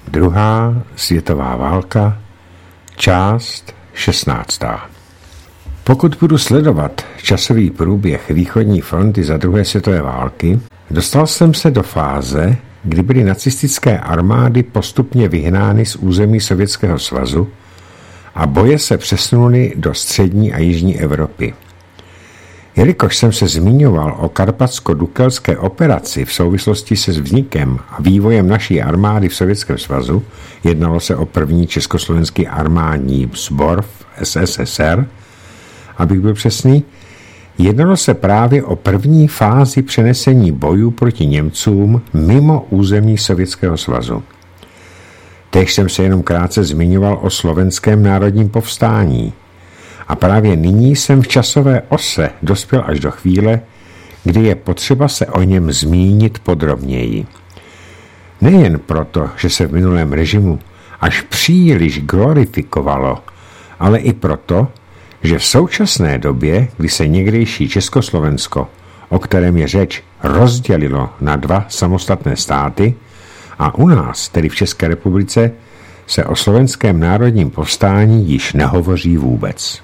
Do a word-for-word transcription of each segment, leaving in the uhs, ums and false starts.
Druhá světová válka, část šestnáctá. Pokud budu sledovat časový průběh východní fronty za druhé světové války, dostal jsem se do fáze, kdy byly nacistické armády postupně vyhnány z území Sovětského svazu a boje se přesunuly do střední a jižní Evropy. Jelikož jsem se zmiňoval o karpatsko-dukelské operaci v souvislosti se vznikem a vývojem naší armády v Sovětském svazu, jednalo se o první československý armádní sbor v S S S R, abych byl přesný, jednalo se právě o první fázi přenesení bojů proti Němcům mimo území Sovětského svazu. Též jsem se jenom krátce zmiňoval o slovenském národním povstání. A právě nyní jsem v časové ose dospěl až do chvíle, kdy je potřeba se o něm zmínit podrobněji. Nejen proto, že se v minulém režimu až příliš glorifikovalo, ale i proto, že v současné době, kdy se někdejší Československo, o kterém je řeč, rozdělilo na dva samostatné státy, a u nás, tedy v České republice, se o slovenském národním povstání již nehovoří vůbec.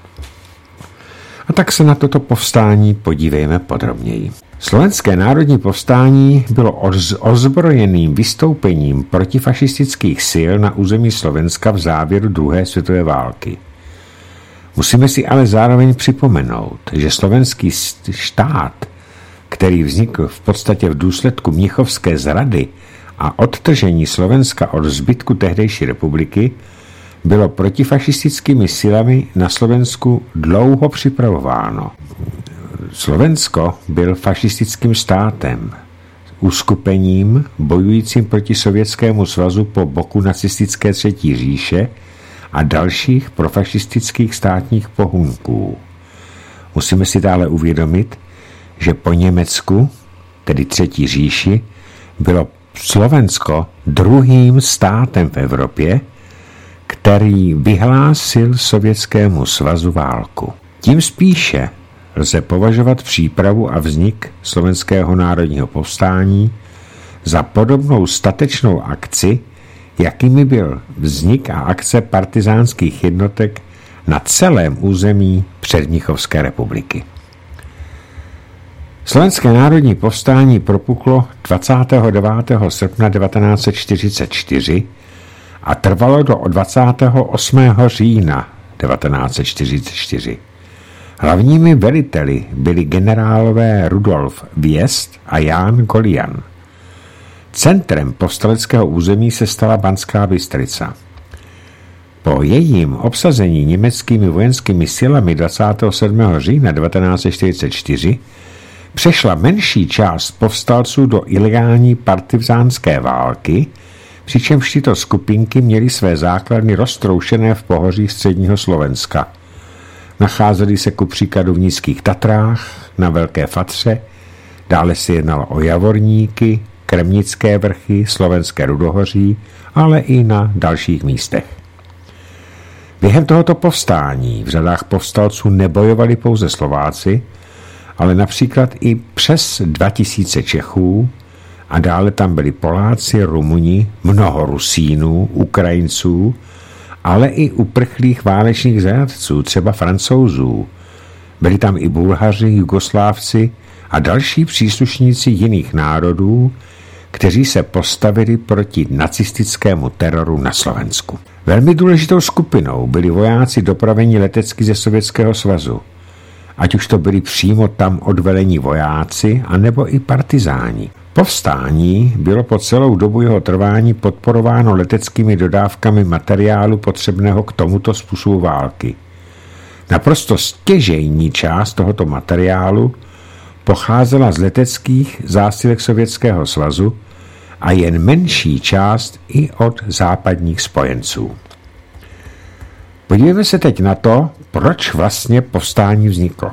A tak se na toto povstání podívejme podrobněji. Slovenské národní povstání bylo ozbrojeným vystoupením protifašistických sil na území Slovenska v závěru druhé světové války. Musíme si ale zároveň připomenout, že slovenský štát, který vznikl v podstatě v důsledku mnichovské zrady a odtržení Slovenska od zbytku tehdejší republiky, bylo protifašistickými silami na Slovensku dlouho připravováno. Slovensko byl fašistickým státem, uskupením bojujícím proti Sovětskému svazu po boku nacistické třetí říše a dalších profašistických státních pohunků. Musíme si dále uvědomit, že po Německu, tedy třetí říši, bylo Slovensko druhým státem v Evropě, který vyhlásil Sovětskému svazu válku. Tím spíše lze považovat přípravu a vznik Slovenského národního povstání za podobnou statečnou akci, jakými byl vznik a akce partizánských jednotek na celém území předmnichovské republiky. Slovenské národní povstání propuklo dvacátého devátého srpna devatenáct set čtyřicet čtyři a trvalo do dvacátého osmého října devatenáct set čtyřicet čtyři. Hlavními veliteli byli generálové Rudolf Věst a Ján Golian. Centrem povstaleckého území se stala Banská Bystrica. Po jejím obsazení německými vojenskými silami dvacátého sedmého října devatenáct set čtyřicet čtyři přešla menší část povstalců do ilegální partizánské války, přičemž tyto skupinky měly své základny roztroušené v pohoří středního Slovenska. Nacházely se ku příkladu v Nízkých Tatrách, na Velké Fatře, dále se jednalo o Javorníky, Kremnické vrchy, Slovenské Rudohoří, ale i na dalších místech. Během tohoto povstání v řadách povstalců nebojovali pouze Slováci, ale například i přes dva tisíce Čechů a dále tam byli Poláci, Rumuni, mnoho Rusínů, Ukrajinců, ale i uprchlých válečných zajatců, třeba Francouzů. Byli tam i Bulhaři, Jugoslávci a další příslušníci jiných národů, kteří se postavili proti nacistickému teroru na Slovensku. Velmi důležitou skupinou byli vojáci dopravení letecky ze Sovětského svazu. Ať už to byli přímo tam odvelení vojáci, anebo i partizáni. Povstání bylo po celou dobu jeho trvání podporováno leteckými dodávkami materiálu potřebného k tomuto způsobu války. Naprosto stěžejní část tohoto materiálu pocházela z leteckých zásilek Sovětského svazu a jen menší část i od západních spojenců. Podívejme se teď na to, proč vlastně povstání vzniklo.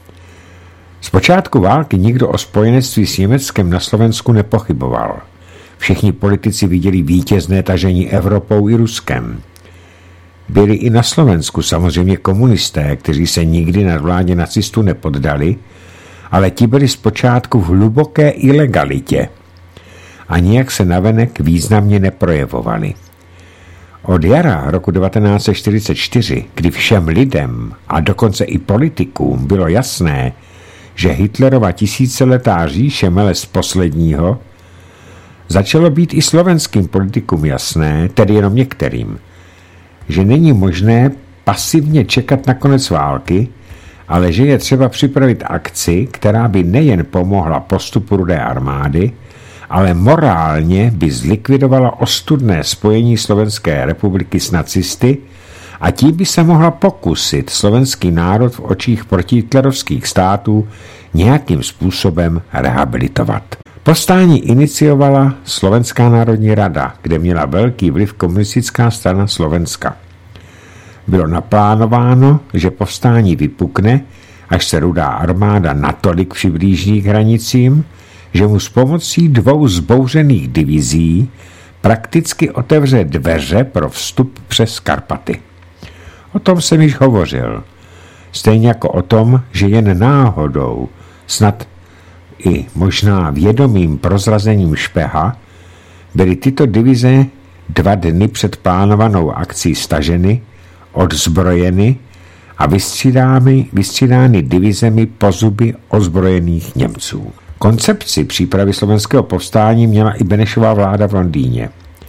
Z počátku války nikdo o spojenectví s Německem na Slovensku nepochyboval. Všichni politici viděli vítězné tažení Evropou i Ruskem. Byli i na Slovensku samozřejmě komunisté, kteří se nikdy na vládě nacistů nepoddali, ale ti byli zpočátku v hluboké ilegalitě a nijak se navenek významně neprojevovali. Od jara roku devatenáct set čtyřicet čtyři, kdy všem lidem a dokonce i politikům bylo jasné, že Hitlerova tisíciletá říše mele z posledního, začalo být i slovenským politikům jasné, tedy jenom některým, že není možné pasivně čekat na konec války, ale že je třeba připravit akci, která by nejen pomohla postupu Rudé armády, ale morálně by zlikvidovala ostudné spojení Slovenské republiky s nacisty a tím by se mohla pokusit slovenský národ v očích protihitlerovských států nějakým způsobem rehabilitovat. Povstání iniciovala Slovenská národní rada, kde měla velký vliv komunistická strana Slovenska. Bylo naplánováno, že povstání vypukne, až se Rudá armáda natolik přiblíží k hranicím, že mu s pomocí dvou zbouřených divizí prakticky otevře dveře pro vstup přes Karpaty. O tom jsem již hovořil. Stejně jako o tom, že jen náhodou, snad i možná vědomým prozrazením Špeha, byly tyto divize dva dny před plánovanou akcí staženy, odzbrojeny a vystřídány, vystřídány divizemi po zuby ozbrojených Němců. Koncepci přípravy slovenského povstání měla i Benešova vláda v Londýně.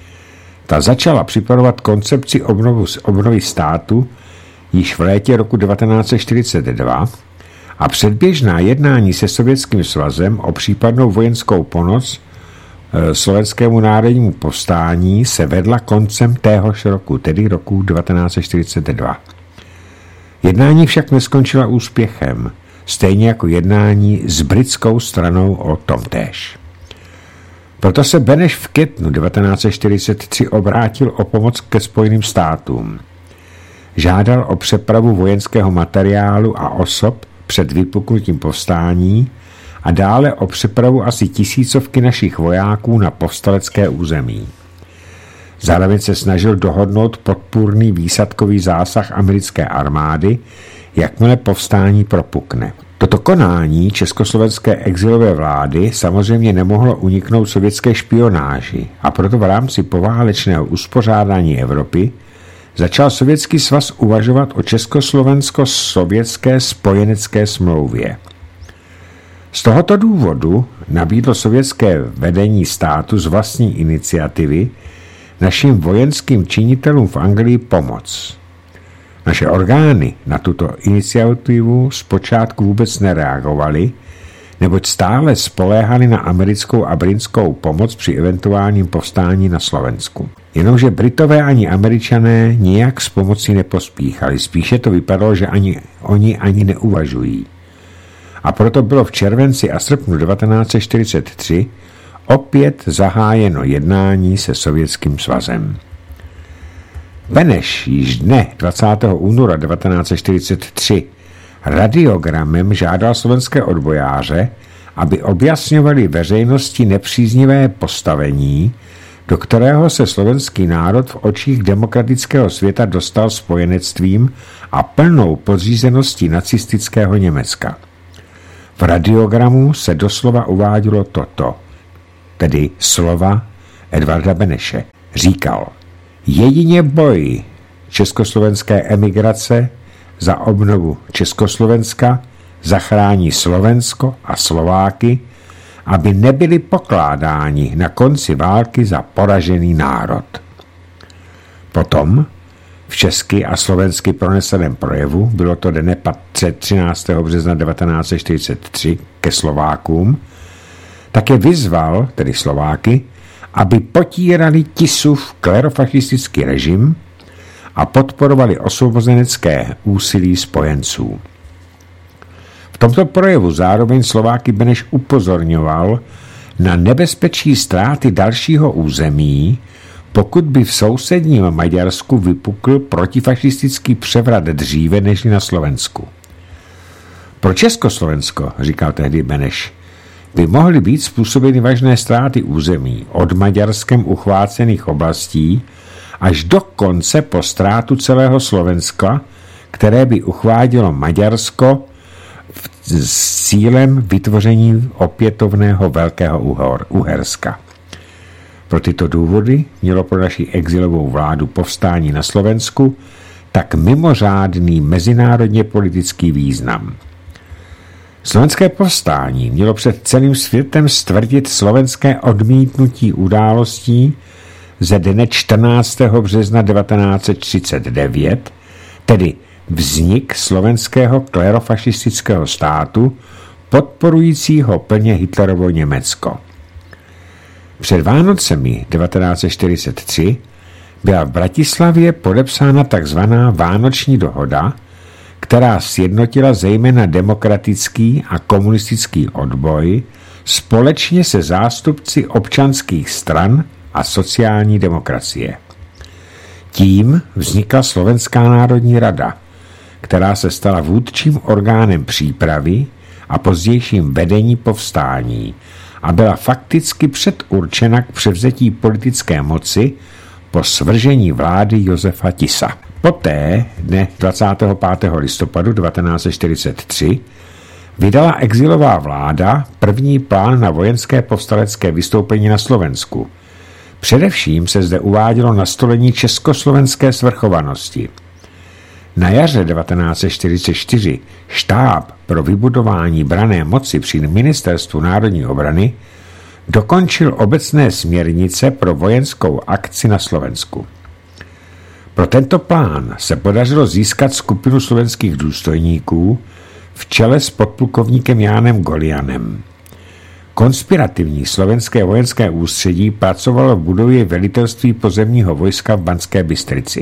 Ta začala připravovat koncepci obnovu, obnovy státu již v létě roku devatenáct set čtyřicet dva a předběžná jednání se Sovětským svazem o případnou vojenskou pomoc e, slovenskému národnímu povstání se vedla koncem téhož roku, tedy roku devatenáct set čtyřicet dva. Jednání však neskončila úspěchem, stejně jako jednání s britskou stranou o tomtéž. Proto se Beneš v květnu devatenáct set čtyřicet tři obrátil o pomoc ke Spojeným státům. Žádal o přepravu vojenského materiálu a osob před vypuknutím povstání a dále o přepravu asi tisícovky našich vojáků na povstalecké území. Zároveň se snažil dohodnout podpůrný výsadkový zásah americké armády, jakmile povstání propukne. Toto konání československé exilové vlády samozřejmě nemohlo uniknout sovětské špionáži a proto v rámci poválečného uspořádání Evropy začal Sovětský svaz uvažovat o československo-sovětské spojenecké smlouvě. Z tohoto důvodu nabídlo sovětské vedení státu z vlastní iniciativy našim vojenským činitelům v Anglii pomoc. Naše orgány na tuto iniciativu zpočátku vůbec nereagovaly, neboť stále spoléhali na americkou a britskou pomoc při eventuálním povstání na Slovensku. Jenomže Britové ani Američané nijak s pomocí nepospíchali, spíše to vypadalo, že ani oni ani neuvažují. A proto bylo v červenci a srpnu devatenáct set čtyřicet tři opět zahájeno jednání se Sovětským svazem. Beneš již dne dvacátého února devatenáct set čtyřicet tři radiogramem žádal slovenské odbojáře, aby objasňovali veřejnosti nepříznivé postavení, do kterého se slovenský národ v očích demokratického světa dostal spojenectvím a plnou podřízeností nacistického Německa. V radiogramu se doslova uvádělo toto, tedy slova Edvarda Beneše. Říkal: jedině boj československé emigrace za obnovu Československa zachrání Slovensko a Slováky, aby nebyli pokládáni na konci války za poražený národ. Potom v česky a slovensky proneseném projevu, bylo to dne třináctého března devatenáct set čtyřicet tři ke Slovákům, také vyzval, tedy Slováky, aby potírali Tisův klerofašistický režim a podporovali osvobozenecké úsilí spojenců. V tomto projevu zároveň Slováky Beneš upozorňoval na nebezpečí ztráty dalšího území, pokud by v sousedním Maďarsku vypukl protifašistický převrat dříve než na Slovensku. Pro Československo, říkal tehdy Beneš, by mohly být způsobeny vážné ztráty území od Maďarskem uchvácených oblastí až do konce po ztrátu celého Slovenska, které by uchvátilo Maďarsko s cílem vytvoření opětovného Velkého Uherska. Pro tyto důvody mělo pro naši exilovou vládu povstání na Slovensku tak mimořádný mezinárodně politický význam. Slovenské povstání mělo před celým světem stvrdit slovenské odmítnutí událostí ze dne čtrnáctého března devatenáct set třicet devět, tedy vznik slovenského klerofašistického státu, podporujícího plně Hitlerovo Německo. Před Vánocemi devatenáct set čtyřicet tři byla v Bratislavě podepsána tzv. Vánoční dohoda, která sjednotila zejména demokratický a komunistický odboj společně se zástupci občanských stran a sociální demokracie. Tím vznikla Slovenská národní rada, která se stala vůdčím orgánem přípravy a pozdějším vedení povstání a byla fakticky předurčena k převzetí politické moci po svržení vlády Josefa Tisa. Poté, dne dvacátého pátého listopadu devatenáct set čtyřicet tři, vydala exilová vláda první plán na vojenské povstalecké vystoupení na Slovensku. Především se zde uvádělo nastolení československé svrchovanosti. Na jaře devatenáct set čtyřicet čtyři štáb pro vybudování branné moci při Ministerstvu národní obrany dokončil obecné směrnice pro vojenskou akci na Slovensku. Pro tento plán se podařilo získat skupinu slovenských důstojníků v čele s podplukovníkem Jánem Golianem. Konspirativní slovenské vojenské ústředí pracovalo v budově velitelství pozemního vojska v Banské Bystrici.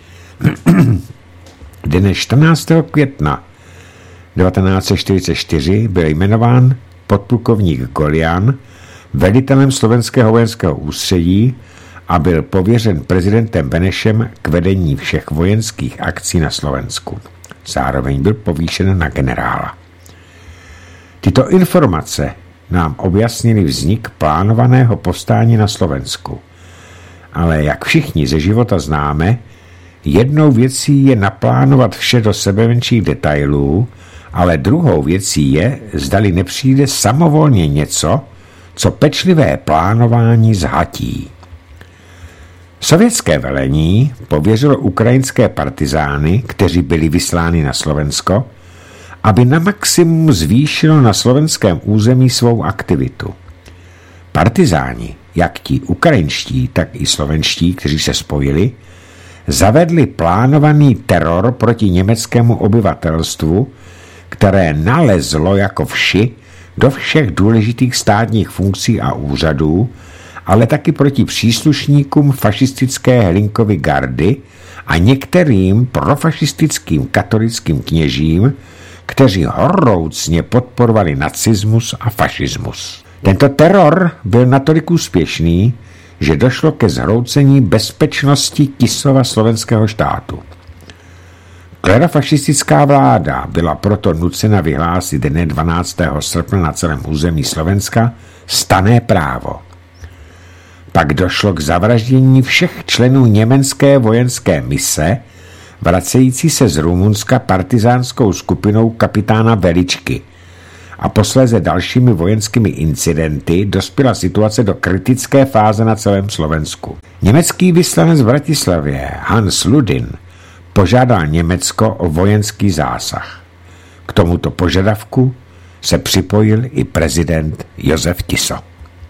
Dne čtrnáctého května devatenáct set čtyřicet čtyři byl jmenován podplukovník Golian velitelem slovenského vojenského ústředí a byl pověřen prezidentem Benešem k vedení všech vojenských akcí na Slovensku. Zároveň byl povýšen na generála. Tyto informace nám objasnili vznik plánovaného povstání na Slovensku. Ale jak všichni ze života známe, jednou věcí je naplánovat vše do sebemenších detailů, ale druhou věcí je, zdali nepřijde samovolně něco, co pečlivé plánování zhatí. Sovětské velení pověřilo ukrajinské partizány, kteří byli vysláni na Slovensko, aby na maximum zvýšilo na slovenském území svou aktivitu. Partizáni, jak ti ukrajinští, tak i slovenští, kteří se spojili, zavedli plánovaný teror proti německému obyvatelstvu, které nalezlo jako vši do všech důležitých státních funkcí a úřadů, ale taky proti příslušníkům fašistické Hlinkovy gardy a některým profašistickým katolickým kněžím, kteří horoucně podporovali nacismus a fašismus. Tento teror byl natolik úspěšný, že došlo ke zhroucení bezpečnosti Tisova slovenského štátu. Klerofašistická vláda byla proto nucena vyhlásit dne dvanáctého srpna na celém území Slovenska stanné právo. Pak došlo k zavraždění všech členů německé vojenské mise, vracející se z Rumunska partizánskou skupinou kapitána Veličky, a posléze dalšími vojenskými incidenty dospěla situace do kritické fáze na celém Slovensku. Německý vyslanec v Bratislavě Hans Ludin požádal Německo o vojenský zásah. K tomuto požadavku se připojil i prezident Josef Tiso.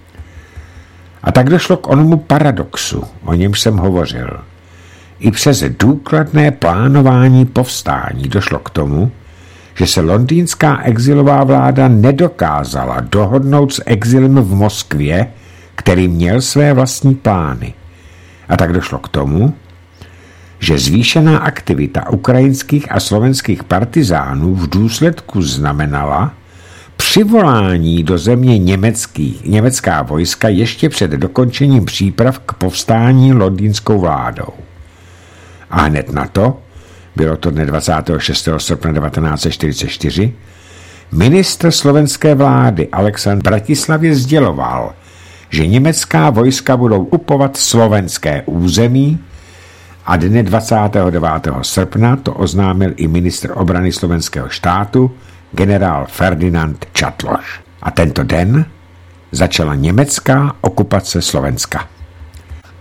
A tak došlo k onomu paradoxu, o němž jsem hovořil. I přes důkladné plánování povstání došlo k tomu, že se londýnská exilová vláda nedokázala dohodnout s exilem v Moskvě, který měl své vlastní plány. A tak došlo k tomu, že zvýšená aktivita ukrajinských a slovenských partizánů v důsledku znamenala přivolání do země německých, německá vojska ještě před dokončením příprav k povstání londýnskou vládou. A hned na to, bylo to dne dvacátého šestého srpna devatenáct set čtyřicet čtyři, ministr slovenské vlády Alexandr Bratislavě sděloval, že německá vojska budou okupovat slovenské území, a dne dvacátého devátého srpna to oznámil i ministr obrany slovenského štátu generál Ferdinand Čatloš. A tento den začala německá okupace Slovenska.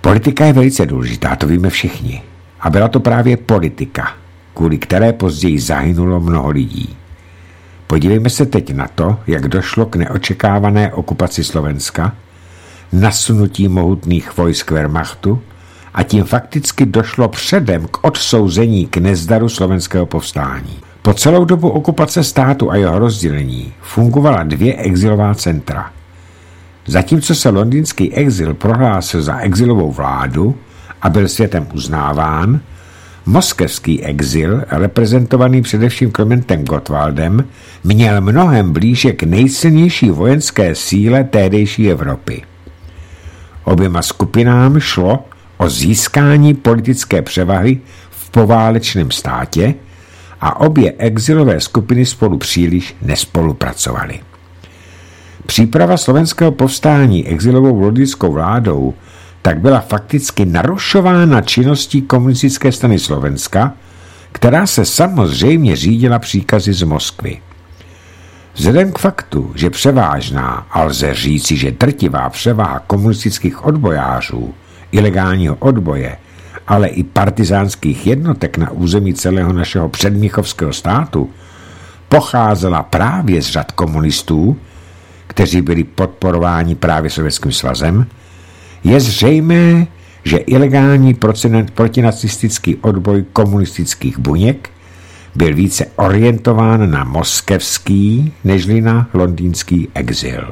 Politika je velice důležitá, to víme všichni. A byla to právě politika, kvůli které později zahynulo mnoho lidí. Podívejme se teď na to, jak došlo k neočekávané okupaci Slovenska, nasunutí mohutných vojsk Wehrmachtu a tím fakticky došlo předem k odsouzení k nezdaru slovenského povstání. Po celou dobu okupace státu a jeho rozdělení fungovala dvě exilová centra. Zatímco se londýnský exil prohlásil za exilovou vládu a byl světem uznáván, moskevský exil, reprezentovaný především Klementem Gottwaldem, měl mnohem blíže k nejsilnější vojenské síle tehdejší Evropy. Oběma skupinám šlo o získání politické převahy v poválečném státě a obě exilové skupiny spolu příliš nespolupracovaly. Příprava slovenského povstání exilovou londýnskou vládou tak byla fakticky narušována činností komunistické strany Slovenska, která se samozřejmě řídila příkazy z Moskvy. Vzhledem k faktu, že převážná, a lze říci, že drtivá převaha komunistických odbojářů, ilegálního odboje, ale i partizánských jednotek na území celého našeho předmnichovského státu pocházela právě z řad komunistů, kteří byli podporováni právě Sovětským svazem, je zřejmé, že ilegální protinacistický odboj komunistických buněk byl více orientován na moskevský nežli na londýnský exil.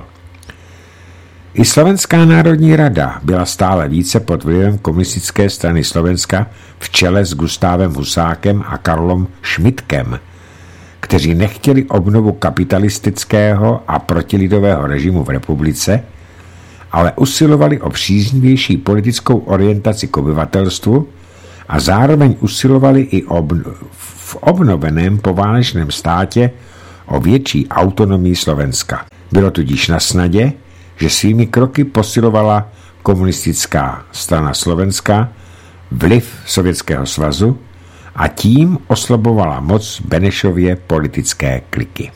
I Slovenská národní rada byla stále více pod vlivem komunistické strany Slovenska v čele s Gustávem Husákem a Karlom Schmidtkem, kteří nechtěli obnovu kapitalistického a protilidového režimu v republice, ale usilovali o příznivější politickou orientaci k obyvatelstvu a zároveň usilovali i obno- v obnoveném poválečném státě o větší autonomii Slovenska. Bylo tudíž na snadě, že svými kroky posilovala komunistická strana Slovenska vliv Sovětského svazu a tím oslabovala moc Benešově politické kliky.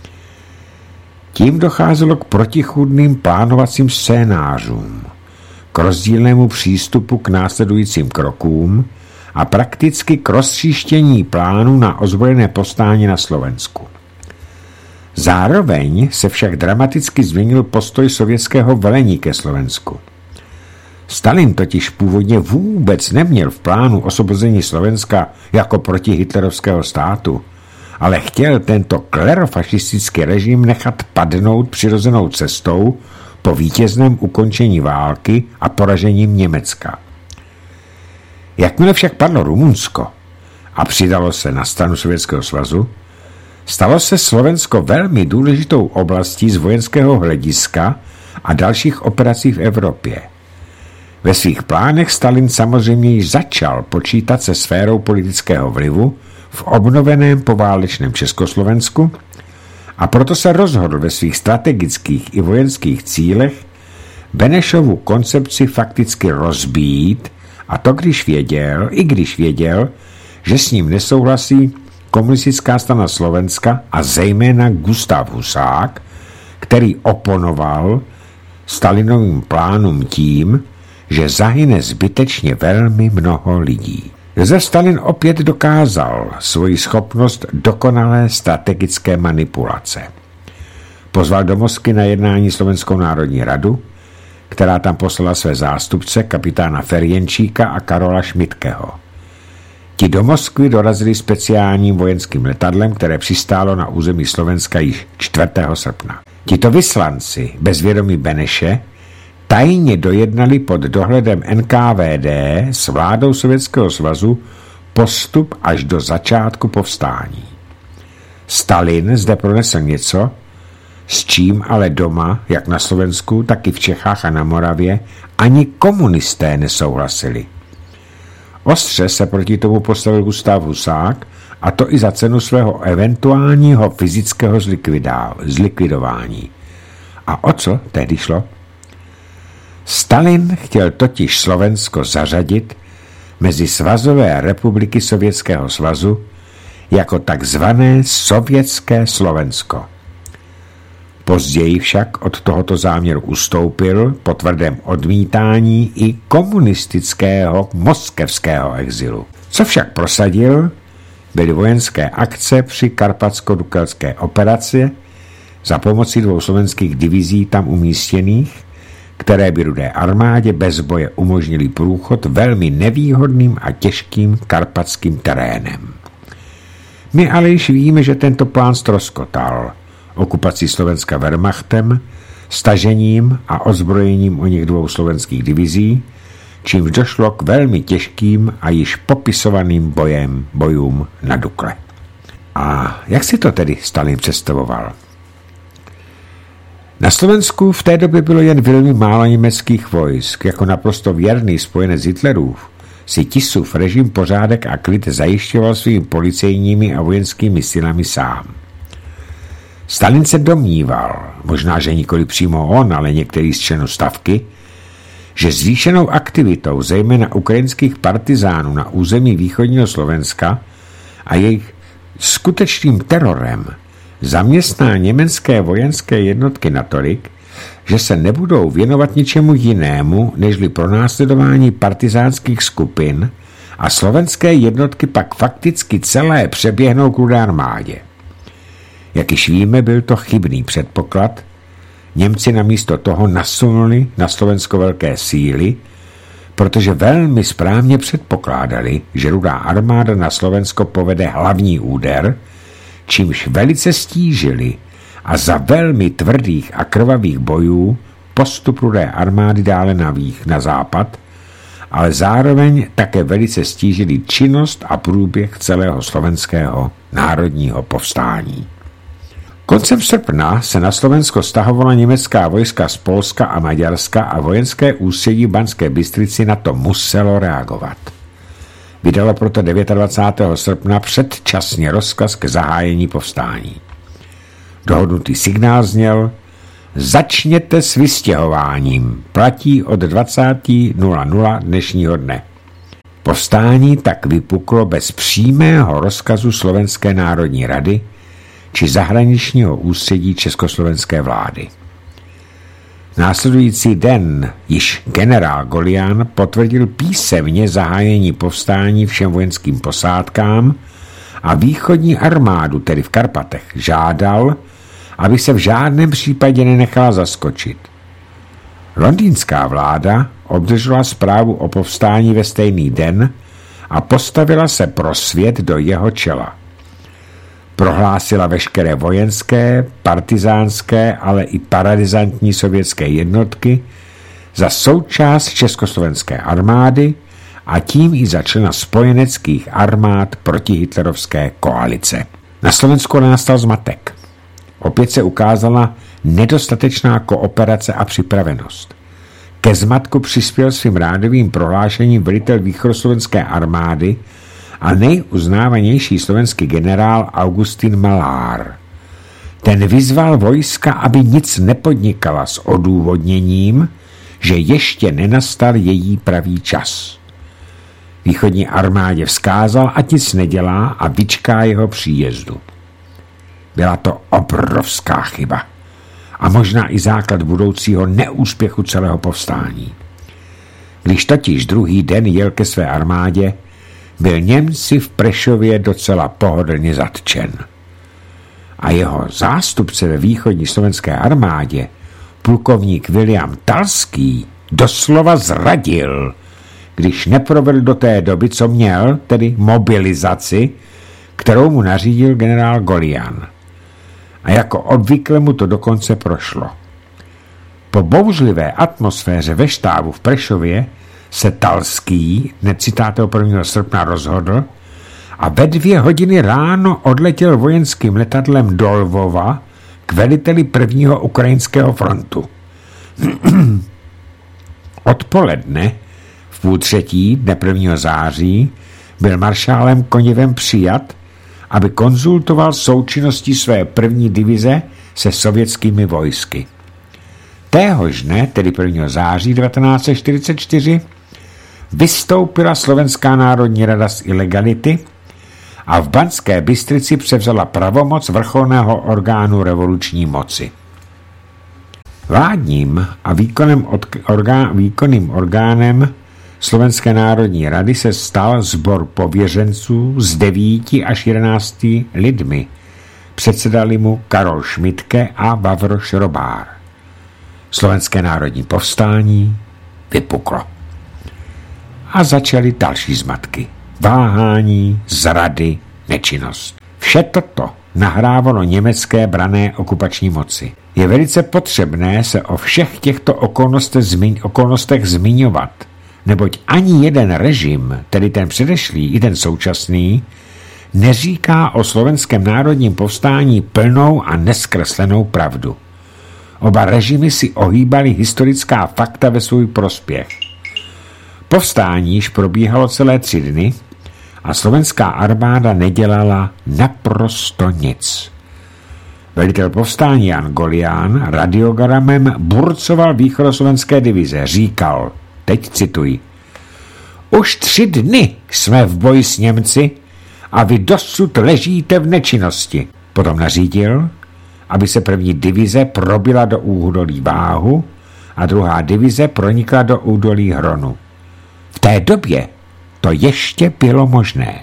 Tím docházelo k protichůdným plánovacím scénářům, k rozdílnému přístupu k následujícím krokům a prakticky k roztříštění plánů na ozbrojené povstání na Slovensku. Zároveň se však dramaticky změnil postoj sovětského velení ke Slovensku. Stalin totiž původně vůbec neměl v plánu osvobození Slovenska jako protihitlerovského státu, ale chtěl tento klerofašistický režim nechat padnout přirozenou cestou po vítězném ukončení války a poražením Německa. Jakmile však padlo Rumunsko a přidalo se na stranu Sovětského svazu, stalo se Slovensko velmi důležitou oblastí z vojenského hlediska a dalších operací v Evropě. Ve svých plánech Stalin samozřejmě již začal počítat se sférou politického vlivu v obnoveném poválečném Československu a proto se rozhodl ve svých strategických i vojenských cílech Benešovu koncepci fakticky rozbít, a to když věděl, i když věděl, že s ním nesouhlasí komunistická strana Slovenska a zejména Gustav Husák, který oponoval Stalinovým plánům tím, že zahyne zbytečně velmi mnoho lidí. Josef Stalin opět dokázal svoji schopnost dokonalé strategické manipulace. Pozval do Moskvy na jednání Slovenskou národní radu, která tam poslala své zástupce kapitána Ferjenčíka a Karola Schmidtkeho. Ti do Moskvy dorazili speciálním vojenským letadlem, které přistálo na území Slovenska již čtvrtého srpna. Tito vyslanci bez vědomí Beneše tajně dojednali pod dohledem N K V D s vládou Sovětského svazu postup až do začátku povstání. Stalin zde pronesl něco, s čím ale doma, jak na Slovensku, tak i v Čechách a na Moravě, ani komunisté nesouhlasili. Ostře se proti tomu postavil Gustav Husák, a to i za cenu svého eventuálního fyzického zlikvidování. A o co tehdy šlo? Stalin chtěl totiž Slovensko zařadit mezi svazové republiky Sovětského svazu jako takzvané sovětské Slovensko. Později však od tohoto záměru ustoupil po tvrdém odmítání i komunistického moskevského exilu. Co však prosadil, byly vojenské akce při karpatsko-dukelské operaci za pomoci dvou slovenských divizí tam umístěných, které by Rudé armádě bez boje umožnili průchod velmi nevýhodným a těžkým karpatským terénem. My ale již víme, že tento plán ztroskotal okupací Slovenska Wehrmachtem, stažením a ozbrojením o něch dvou slovenských divizí, čímž došlo k velmi těžkým a již popisovaným bojem, bojům na Dukle. A jak si to tedy Stalin představoval? Na Slovensku v té době bylo jen velmi málo německých vojsk, jako naprosto věrný spojenec Hitlerův si Tisův režim pořádek a klid zajišťoval svými policejními a vojenskými silami sám. Stalin se domníval, možná, že nikoli přímo on, ale některý z členů stavky, že zvýšenou aktivitou zejména ukrajinských partizánů na území východního Slovenska a jejich skutečným terorem zaměstná německé vojenské jednotky natolik, že se nebudou věnovat ničemu jinému, nežli pronásledování partizánských skupin a slovenské jednotky pak fakticky celé přeběhnou k Rudé armádě. Jak již víme, byl to chybný předpoklad. Němci namísto toho nasunuli na Slovensko velké síly, protože velmi správně předpokládali, že Rudá armáda na Slovensko povede hlavní úder, čímž velice stížili a za velmi tvrdých a krvavých bojů postup Rudé armády dále na vých, na západ, ale zároveň také velice stížili činnost a průběh celého slovenského národního povstání. Koncem srpna se na Slovensko stahovala německá vojska z Polska a Maďarska a vojenské ústředí v Banské Bystrici na to muselo reagovat. Vydalo proto dvacátého devátého srpna předčasně rozkaz k zahájení povstání. Dohodnutý signál zněl: začněte s vystěhováním, platí od dvacátého hodiny dnešního dne. Povstání tak vypuklo bez přímého rozkazu Slovenské národní rady či zahraničního ústředí československé vlády. Následující den již generál Golian potvrdil písemně zahájení povstání všem vojenským posádkám a východní armádu, tedy v Karpatech, žádal, aby se v žádném případě nenechala zaskočit. Londýnská vláda obdržela zprávu o povstání ve stejný den a postavila se pro svět do jeho čela. Prohlásila veškeré vojenské, partizánské, ale i paradizantní sovětské jednotky za součást československé armády a tím i za člena spojeneckých armád protihitlerovské koalice. Na Slovensku nastal zmatek. Opět se ukázala nedostatečná kooperace a připravenost. Ke zmatku přispěl svým rádovým prohlášením velitel východoslovenské armády a nejuznávanější slovenský generál Augustin Malár. Ten vyzval vojska, aby nic nepodnikala s odůvodněním, že ještě nenastal její pravý čas. Východní armádě vzkázal, ať nic nedělá a vyčká jeho příjezdu. Byla to obrovská chyba a možná i základ budoucího neúspěchu celého povstání. Když totiž druhý den jel ke své armádě, byl Němci v Prešově docela pohodlně zatčen. A jeho zástupce ve východní slovenské armádě, plukovník William Talský, doslova zradil, když neprovedl do té doby, co měl, tedy mobilizaci, kterou mu nařídil generál Golian. A jako obvykle mu to dokonce prošlo. Po bouřlivé atmosféře ve štábu v Prešově se Talský dne třicátého prvního srpna rozhodl a ve dvě hodiny ráno odletěl vojenským letadlem do Lvova k veliteli prvního ukrajinského frontu. Odpoledne v půl třetí dne prvního září byl maršálem Koněvem přijat, aby konzultoval součinnosti své první divize se sovětskými vojsky. Téhož dne, tedy prvního září devatenáct set čtyřicet čtyři, vystoupila Slovenská národní rada z ilegality a v Banské Bystrici převzala pravomoc vrcholného orgánu revoluční moci. Vládním a výkonným, orgán, výkonným orgánem Slovenské národní rady se stal sbor pověřenců z devíti až jedenácti lidmi. Předsedali mu Karol Šmitke a Vavro Šrobár. Slovenské národní povstání vypuklo. A začaly další zmatky. Váhání, zrady, nečinnost. Vše toto nahrávalo německé branné okupační moci. Je velice potřebné se o všech těchto okolnostech, zmiň, okolnostech zmiňovat, neboť ani jeden režim, tedy ten předešlý i ten současný, neříká o slovenském národním povstání plnou a neskreslenou pravdu. Oba režimy si ohýbali historická fakta ve svůj prospěch. Povstání již probíhalo celé tři dny a slovenská armáda nedělala naprosto nic. Velitel povstání Jan Golián radiogramem burcoval východoslovenské divize. Říkal, teď cituji, už tři dny jsme v boji s Němci a vy dosud ležíte v nečinnosti. Potom nařídil, aby se první divize probila do údolí Váhu a druhá divize pronikla do údolí Hronu. V té době to ještě bylo možné.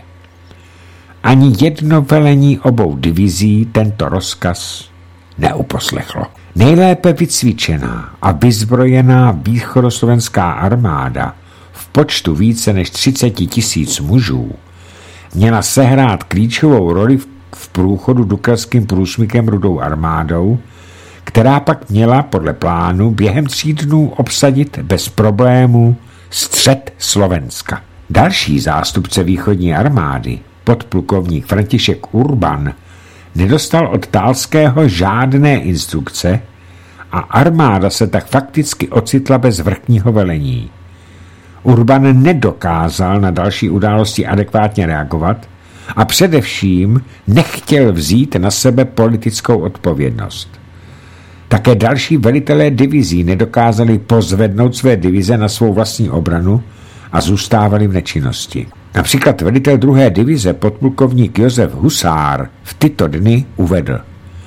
Ani jedno velení obou divizí tento rozkaz neuposlechlo. Nejlépe vycvičená a vyzbrojená východoslovenská armáda v počtu více než třicet tisíc mužů měla sehrát klíčovou roli v průchodu Dukelským průsmykem Rudou armádou, která pak měla podle plánu během tří dnů obsadit bez problémů střed Slovenska. Další zástupce východní armády, podplukovník František Urban, nedostal od Tálského žádné instrukce a armáda se tak fakticky ocitla bez vrchního velení. Urban nedokázal na další události adekvátně reagovat a především nechtěl vzít na sebe politickou odpovědnost. Také další velitelé divizí nedokázali pozvednout své divize na svou vlastní obranu a zůstávali v nečinnosti. Například velitel druhé divize podplukovník Josef Husár v tyto dny uvedl: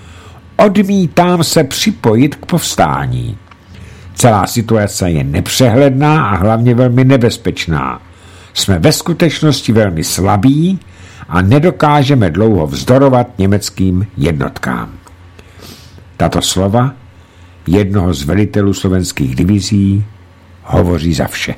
Odmítám se připojit k povstání. Celá situace je nepřehledná a hlavně velmi nebezpečná. Jsme ve skutečnosti velmi slabí a nedokážeme dlouho vzdorovat německým jednotkám. Tato slova jednoho z velitelů slovenských divizí hovoří za vše.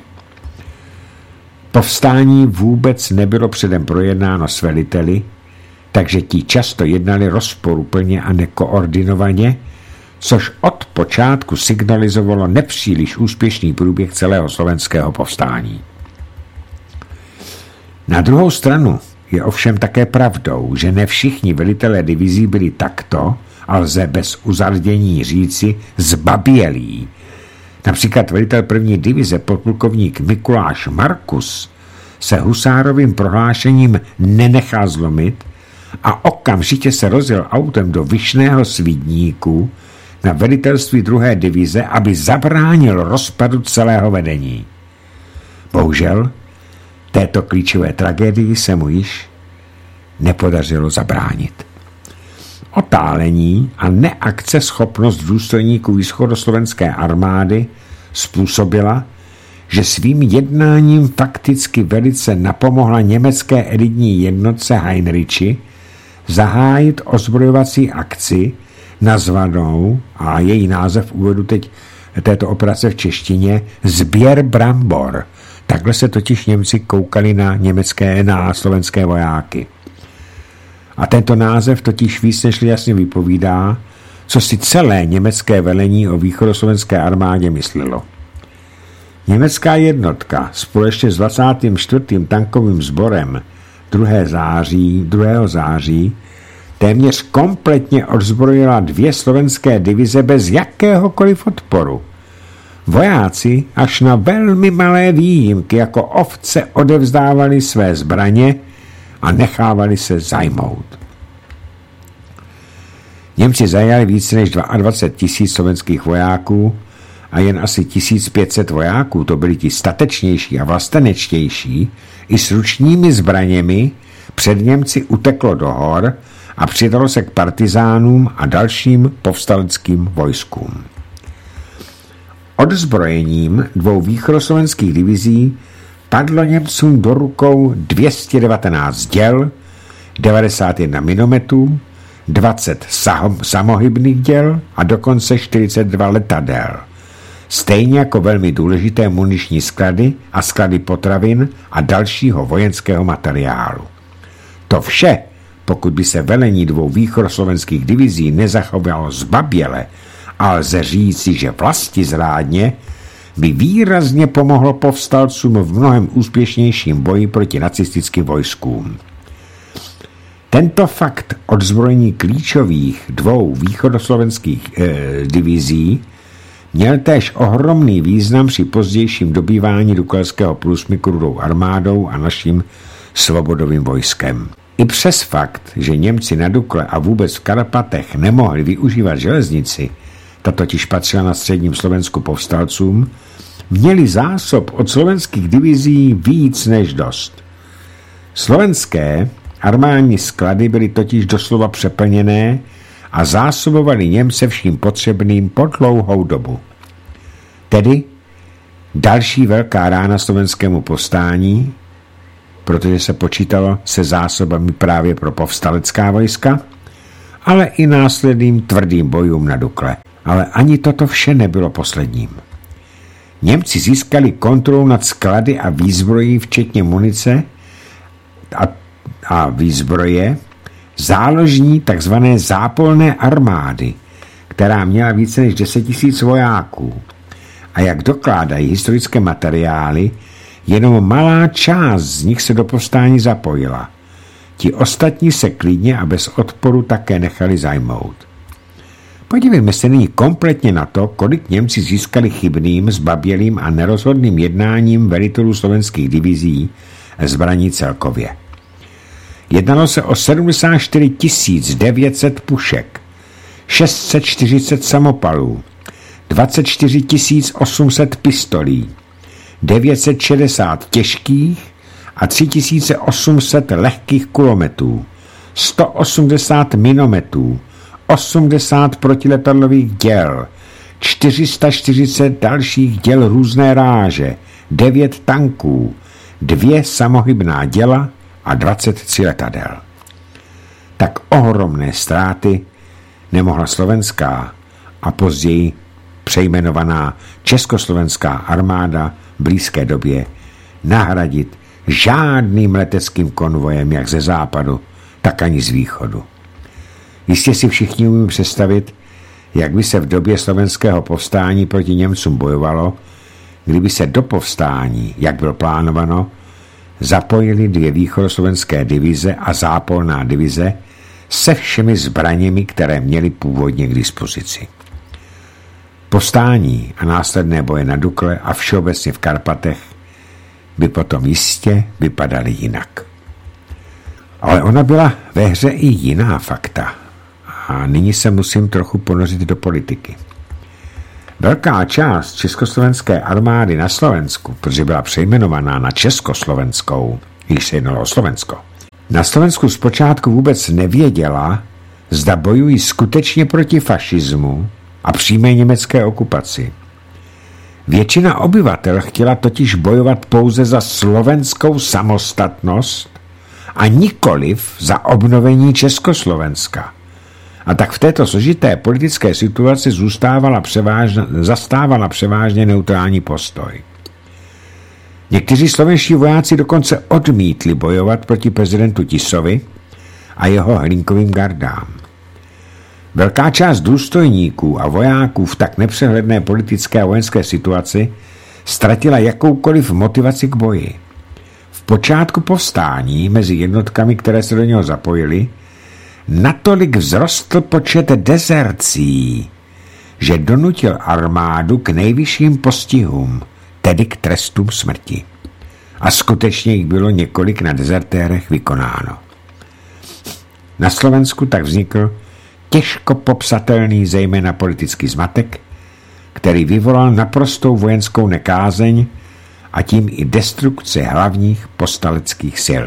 Povstání vůbec nebylo předem projednáno s veliteli, takže ti často jednali rozporuplně a nekoordinovaně, což od počátku signalizovalo nepříliš úspěšný průběh celého slovenského povstání. Na druhou stranu je ovšem také pravdou, že ne všichni velitelé divizí byli takto, a lze bez uzardění říci, zbabělí. Například velitel první divize podplukovník Mikuláš Markus se Husárovým prohlášením nenechal zlomit a okamžitě se rozjel autem do Vyšného Svídníku na velitelství druhé divize, aby zabránil rozpadu celého vedení. Bohužel této klíčové tragédii se mu již nepodařilo zabránit. Otálení a neakceschopnost důstojníků východoslovenské armády způsobila, že svým jednáním fakticky velice napomohla německé elitní jednotce Heinrichi zahájit ozbrojovací akci nazvanou, a její název uvedu teď této operace v češtině, Sběr brambor. Takhle se totiž Němci koukali na německé, na slovenské vojáky. A tento název totiž víc než jasně vypovídá, co si celé německé velení o východoslovenské armádě myslelo. Německá jednotka společně s dvacátým čtvrtým tankovým sborem druhého září téměř kompletně odzbrojila dvě slovenské divize bez jakéhokoliv odporu. Vojáci až na velmi malé výjimky jako ovce odevzdávali své zbraně a nechávali se zajmout. Němci zajali více než dvacet dva tisíc slovenských vojáků a jen asi tisíc pět set vojáků, to byli ti statečnější a vlastenečtější, i s ručními zbraněmi před Němci uteklo do hor a přidalo se k partizánům a dalším povstaleckým vojskům. odzbrojením dvou východoslovenských divizí padlo Němcům do rukou dvě stě devatenáct děl, devadesát jedna minometů, dvacet samohybných děl a dokonce čtyřicet dva letadel. Stejně jako velmi důležité muniční sklady a sklady potravin a dalšího vojenského materiálu. To vše, pokud by se velení dvou východoslovenských divizí nezachovalo zbaběle, a lze říci, že vlastizrádně, by výrazně pomohlo povstalcům v mnohem úspěšnějším boji proti nacistickým vojskům. Tento fakt odzbrojení klíčových dvou východoslovenských eh, divizí měl též ohromný význam při pozdějším dobývání Dukelského průsmyku Rudou armádou a naším svobodovým vojskem. I přes fakt, že Němci na Dukle a vůbec v Karpatech nemohli využívat železnici, ta totiž patřila na středním Slovensku povstalcům, měli zásob od slovenských divizí víc než dost. Slovenské armádní sklady byly totiž doslova přeplněné a zásobovali Němce vším potřebným po dlouhou dobu. Tedy další velká rána slovenskému povstání, protože se počítalo se zásobami právě pro povstalecká vojska, ale i následným tvrdým bojům na Dukle. Ale ani toto vše nebylo posledním. Němci získali kontrolu nad sklady a výzbrojí, včetně munice a, a výzbroje, záložní takzvané zápolné armády, která měla více než deset tisíc vojáků. A jak dokládají historické materiály, jenom malá část z nich se do povstání zapojila. Ti ostatní se klidně a bez odporu také nechali zajmout. Podívejme se nyní kompletně na to, kolik Němci získali chybným, zbabělým a nerozhodným jednáním velitelů slovenských divizí zbraní celkově. Jednalo se o sedmdesát čtyři tisíc devět set pušek, šest set čtyřicet samopalů, dvacet čtyři tisíc osm set pistolí, devět set šedesát těžkých a tři tisíce osm set lehkých kulometů, sto osmdesát minometů, osmdesát protiletadlových děl, čtyři sta čtyřicet dalších děl různé ráže, devět tanků, dvě samohybná děla a dvacet tři letadel. Tak ohromné ztráty nemohla slovenská a později přejmenovaná československá armáda v blízké době nahradit žádným leteckým konvojem jak ze západu, tak ani z východu. Jistě si všichni umíme představit, jak by se v době slovenského povstání proti Němcům bojovalo, kdyby se do povstání, jak bylo plánováno, zapojili dvě východoslovenské divize a zápolná divize se všemi zbraněmi, které měli původně k dispozici. Povstání a následné boje na Dukle a všeobecně v Karpatech by potom jistě vypadaly jinak. Ale ona byla ve hře i jiná fakta. A nyní se musím trochu ponořit do politiky. Velká část československé armády na Slovensku, protože byla přejmenovaná na Československou, když se jednalo o Slovensko, na Slovensku zpočátku vůbec nevěděla, zda bojují skutečně proti fašismu a přímé německé okupaci. Většina obyvatel chtěla totiž bojovat pouze za slovenskou samostatnost a nikoliv za obnovení Československa. A tak v této složité politické situaci zůstávala převážně, zastávala převážně neutrální postoj. Někteří slovenští vojáci dokonce odmítli bojovat proti prezidentu Tisovi a jeho Hlinkovým gardám. Velká část důstojníků a vojáků v tak nepřehledné politické a vojenské situaci ztratila jakoukoliv motivaci k boji. V počátku povstání mezi jednotkami, které se do něho zapojily, natolik vzrostl počet dezercí, že donutil armádu k nejvyšším postihům, tedy k trestům smrti. A skutečně jich bylo několik na dezertérech vykonáno. Na Slovensku tak vznikl těžko popsatelný zejména politický zmatek, který vyvolal naprostou vojenskou nekázeň a tím i destrukci hlavních povstaleckých sil.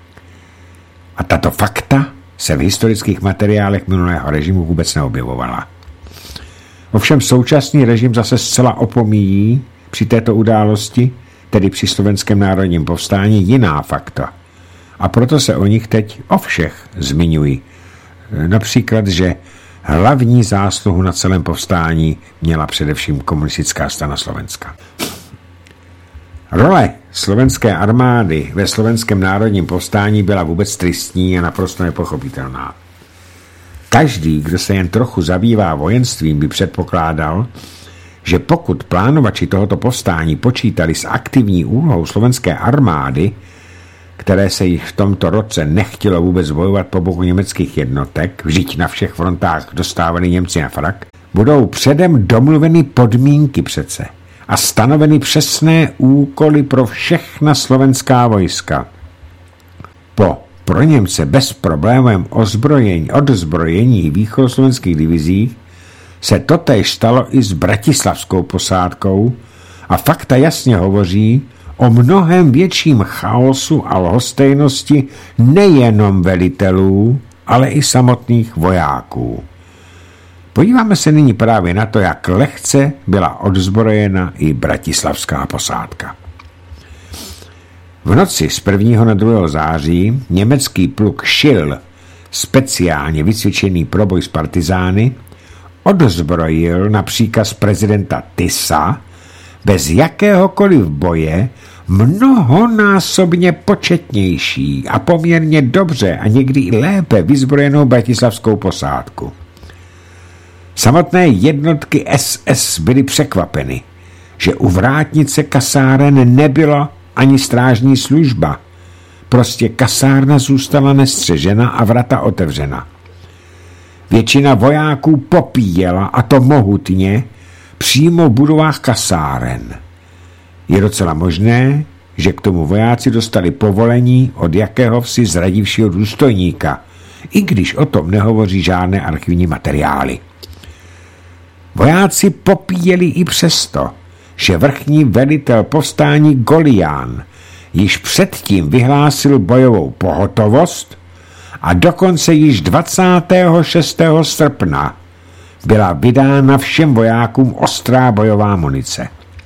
A tato fakta se v historických materiálech minulého režimu vůbec neobjevovala. Ovšem současný režim zase zcela opomíjí při této události, tedy při Slovenském národním povstání, jiná fakta. A proto se o nich teď o všech zmiňují. Například, že hlavní zásluhu na celém povstání měla především komunistická strana Slovenska. Role slovenské armády ve Slovenském národním povstání byla vůbec tristní a naprosto nepochopitelná. Každý, kdo se jen trochu zabývá vojenstvím, by předpokládal, že pokud plánovači tohoto povstání počítali s aktivní úlohou slovenské armády, které se již v tomto roce nechtělo vůbec bojovat po boku německých jednotek, vždyť na všech frontách dostávali Němci na frak, budou předem domluveny podmínky přece a stanoveny přesné úkoly pro všechna slovenská vojska. Po pro Němce bezproblémovém ozbrojení, odzbrojení východoslovenských divizí se totéž stalo i s bratislavskou posádkou a fakta jasně hovoří o mnohem větším chaosu a lhostejnosti nejenom velitelů, ale i samotných vojáků. Podíváme se nyní právě na to, jak lehce byla odzbrojena i bratislavská posádka. V noci z prvního na druhého září německý pluk Schill, speciálně vycvičený pro boj s partizány, odzbrojil na příkaz prezidenta Tissa bez jakéhokoliv boje mnohonásobně početnější a poměrně dobře a někdy i lépe vyzbrojenou bratislavskou posádku. Samotné jednotky S S byly překvapeny, že u vrátnice kasáren nebyla ani strážní služba. Prostě kasárna zůstala nestřežena a vrata otevřena. Většina vojáků popíjela, a to mohutně, přímo v budovách kasáren. Je docela možné, že k tomu vojáci dostali povolení od jakéhosi zradivšího důstojníka, i když o tom nehovoří žádné archivní materiály. Vojáci popíjeli i přesto, že vrchní velitel povstání Golián již předtím vyhlásil bojovou pohotovost a dokonce již dvacátého šestého srpna byla vydána všem vojákům ostrá bojová munice.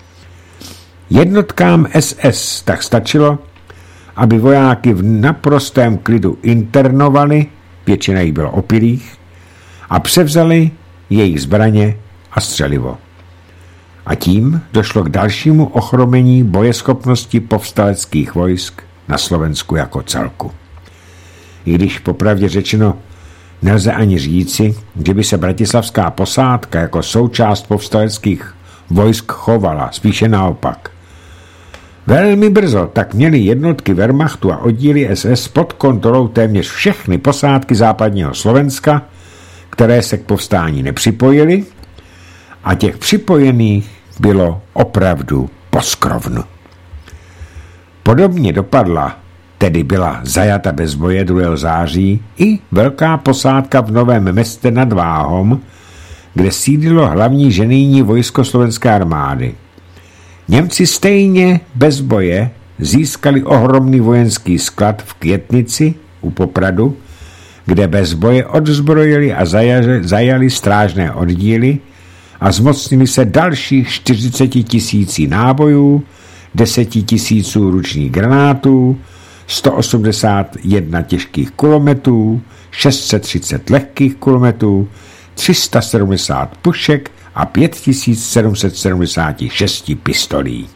Jednotkám S S tak stačilo, aby vojáky v naprostém klidu internovali, většina jich bylo opilých, a převzali jejich zbraně a střelivo. A tím došlo k dalšímu ochromení bojeschopnosti povstaleckých vojsk na Slovensku jako celku. I když popravdě řečeno nelze ani říci, že by se bratislavská posádka jako součást povstaleckých vojsk chovala, spíše naopak. Velmi brzo tak měly jednotky Wehrmachtu a oddíly S S pod kontrolou téměř všechny posádky západního Slovenska, které se k povstání nepřipojily, a těch připojených bylo opravdu poskrovnu. Podobně dopadla, tedy byla zajata bez boje druhého září, i velká posádka v Novém Mestě nad Váhom, kde sídlilo hlavní ženijní vojsko slovenské armády. Němci stejně bez boje získali ohromný vojenský sklad v Květnici u Popradu, kde bez boje odzbrojili a zajali, zajali strážné oddíly a zmocnili se dalších čtyřicet tisící nábojů, deset tisíců ručních granátů, sto osmdesát jedna těžkých kulometů, šest set třicet lehkých kulometů, tři sta sedmdesát pušek a pět tisíc sedm set sedmdesát šest pistolí.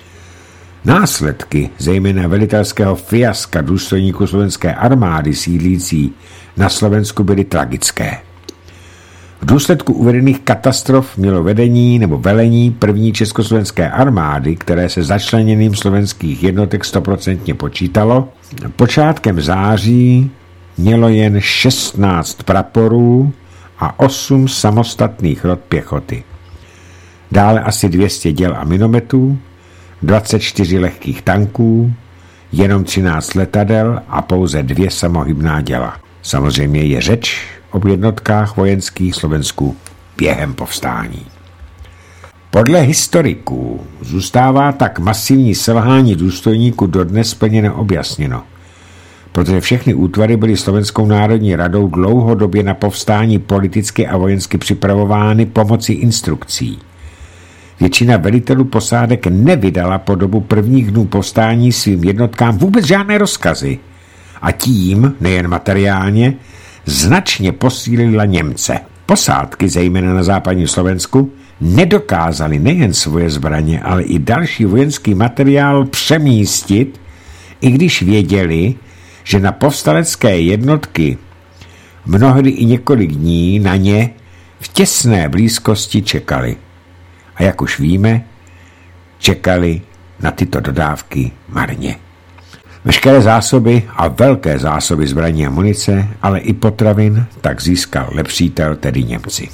Následky, zejména velitelského fiaska důstojníků slovenské armády sídlící na Slovensku, byly tragické. V důsledku uvedených katastrof mělo vedení nebo velení první československé armády, které se začleněným slovenských jednotek stoprocentně počítalo, počátkem září mělo jen šestnáct praporů a osm samostatných rot pěchoty. Dále asi dvě stě děl a minometů, dvacet čtyři lehkých tanků, jenom třináct letadel a pouze dvě samohybná děla. Samozřejmě je řeč o jednotkách vojenských Slovensku během povstání. Podle historiků zůstává tak masivní selhání důstojníků dodnes plně neobjasněno. protože všechny útvary byly Slovenskou národní radou dlouhodobě na povstání politicky a vojensky připravovány pomocí instrukcí. Většina velitelů posádek nevydala po dobu prvních dnů povstání svým jednotkám vůbec žádné rozkazy a tím, nejen materiálně, značně posílila Němce. Posádky, zejména na západním Slovensku, nedokázaly nejen svoje zbraně, ale i další vojenský materiál přemístit, i když věděli, že na povstalecké jednotky mnohdy i několik dní na ně v těsné blízkosti čekali. A jak už víme, čekali na tyto dodávky marně. Veškeré zásoby a velké zásoby zbraní a munice, ale i potravin, tak získal nepřítel, tedy Němci.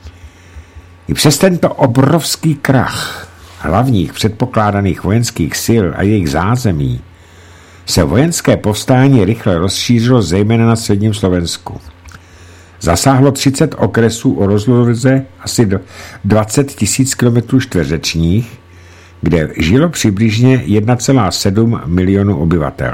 I přes tento obrovský krach hlavních předpokládaných vojenských sil a jejich zázemí se vojenské povstání rychle rozšířilo zejména na středním Slovensku. Zasáhlo třicet okresů o rozloze asi dvacet tisíc kilometrů čtverečních, kde žilo přibližně jedna celá sedm milionu obyvatel.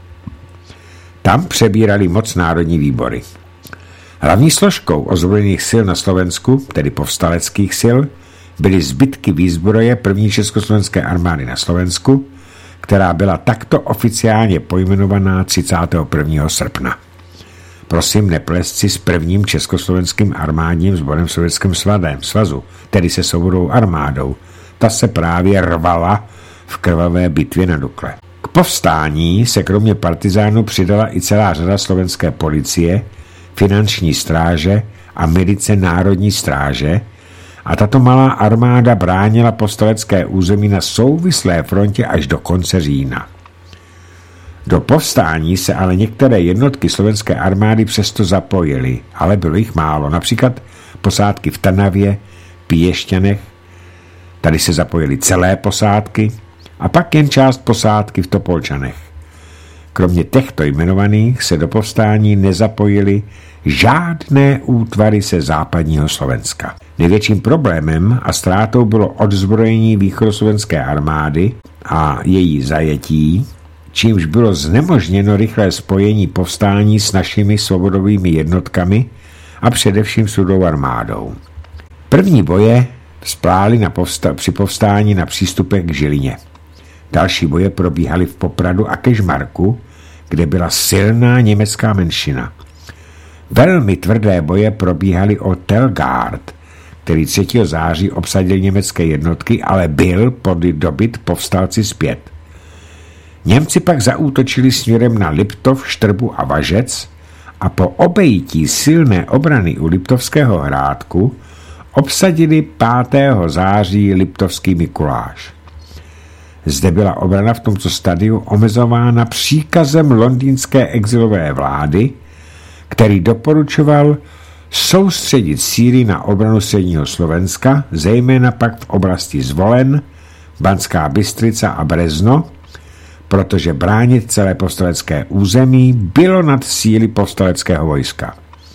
Tam přebírali moc národní výbory. Hlavní složkou ozbrojených sil na Slovensku, tedy povstaleckých sil, byly zbytky výzbroje první československé armády na Slovensku, která byla takto oficiálně pojmenovaná třicátého prvního srpna. Prosím, neplést si s prvním československým armádním sborem v Sovětském svazu, tedy se Svobodovou armádou. Ta se právě rvala v krvavé bitvě na Dukle. K povstání se kromě partizánů přidala i celá řada slovenské policie, finanční stráže a milice národní stráže a tato malá armáda bránila povstalecké území na souvislé frontě až do konce října. Do povstání se ale některé jednotky slovenské armády přesto zapojily, ale bylo jich málo, například posádky v Trnavě, Piešťanech, tady se zapojily celé posádky a pak jen část posádky v Topolčanech. Kromě těchto jmenovaných se do povstání nezapojily žádné útvary se západního Slovenska. Největším problémem a ztrátou bylo odzbrojení východoslovenské armády a její zajetí, čímž bylo znemožněno rychlé spojení povstání s našimi svobodovými jednotkami a především s Rudou armádou. První boje splály na povsta- při povstání na přístupech k Žilině. Další boje probíhaly v Popradu a Kežmarku, kde byla silná německá menšina. Velmi tvrdé boje probíhaly o Telgard, který třetího září obsadil německé jednotky, ale byl dobyt povstalci zpět. Němci pak zaútočili směrem na Liptov, Štrbu a Važec a po obejití silné obrany u Liptovského Hrádku obsadili pátého září Liptovský Mikuláš. Zde byla obrana v tomto stadiu omezována příkazem londýnské exilové vlády, který doporučoval soustředit síly na obranu středního Slovenska, zejména pak v oblasti Zvolen, Banská Bystrica a Brezno, protože bránit celé povstalecké území bylo nad síly povstaleckého vojska.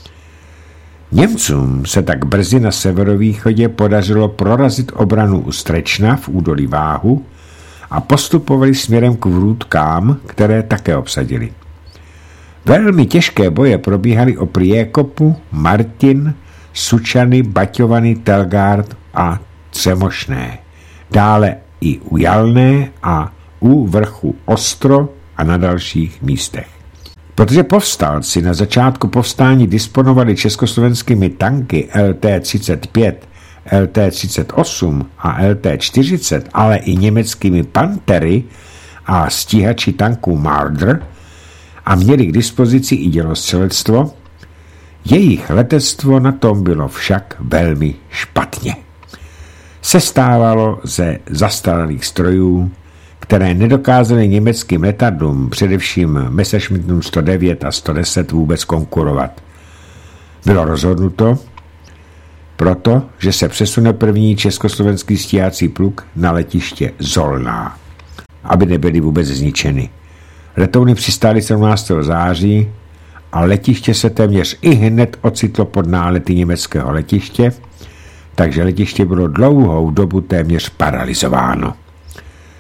Němcům se tak brzy na severovýchodě podařilo prorazit obranu u Strečna v údolí Váhu a postupovali směrem k Vrůtkám, které také obsadili. Velmi těžké boje probíhaly o Priékopu, Martin, Sučany, Baťovany, Telgard a Třemošné. Dále i u Jalné a u vrchu Ostro a na dalších místech. Protože povstalci na začátku povstání disponovali československými tanky L T třicet pět, L T třicet osm a L T čtyřicet, ale i německými Pantery a stíhači tanků Marder a měli k dispozici i dělostřelectvo, jejich letectvo na tom bylo však velmi špatně. Sestávalo ze zastaralých strojů, které nedokázaly německým letadlům, především Messerschmittům sto devět a sto deset, vůbec konkurovat. Bylo rozhodnuto proto, že se přesune první československý stíhací pluk na letiště Zolná, aby nebyly vůbec zničeny. Letouny přistály sedmnáctého září a letiště se téměř i hned ocitlo pod nálety německého letiště, takže letiště bylo dlouhou dobu téměř paralyzováno.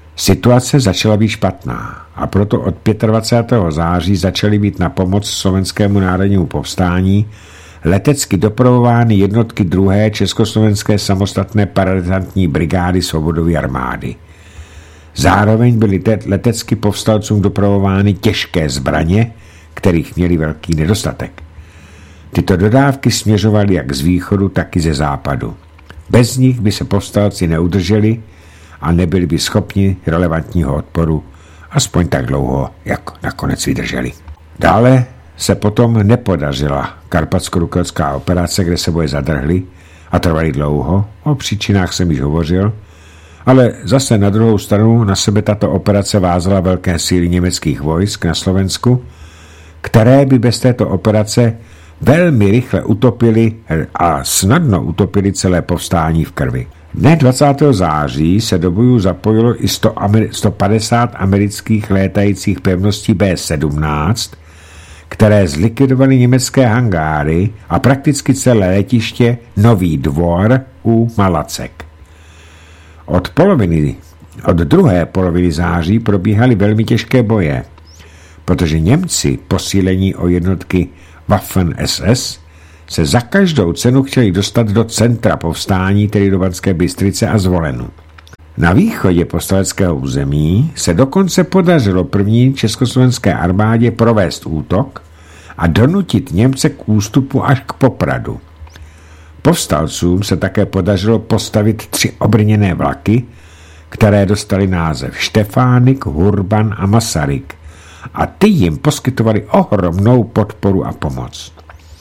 Situace začala být špatná a proto od dvacátého pátého září začaly být na pomoc Slovenskému národnímu povstání letecky dopravovány jednotky druhé československé samostatné parazantní brigády Svobodovy armády. Zároveň byly letecky povstalcům dopravovány těžké zbraně, kterých měli velký nedostatek. Tyto dodávky směřovaly jak z východu, tak i ze západu. Bez nich by se povstalci neudrželi a nebyli by schopni relevantního odporu, aspoň tak dlouho, jak nakonec vydrželi. Dále se potom nepodařila karpatsko-rukelská operace, kde se boje zadrhly a trvaly dlouho, o příčinách jsem již hovořil, ale zase na druhou stranu na sebe tato operace vázala velké síly německých vojsk na Slovensku, které by bez této operace velmi rychle utopili a snadno utopili celé povstání v krvi. Dne dvacátého září se do bojů zapojilo i sto padesát amerických létajících pevností bé sedmnáct, které zlikvidovaly německé hangáry a prakticky celé letiště Nový Dvor u Malacek. Od poloviny, od druhé poloviny září probíhaly velmi těžké boje, protože Němci posílení o jednotky Waffen es es se za každou cenu chtěli dostat do centra povstání, tedy do Banské Bystrice a Zvolenu. Na východě povstaleckého území se dokonce podařilo první československé armádě provést útok a donutit Němce k ústupu až k Popradu. Povstalcům se také podařilo postavit tři obrněné vlaky, které dostaly název Štefánik, Hurban a Masaryk, a ty jim poskytovali ohromnou podporu a pomoc.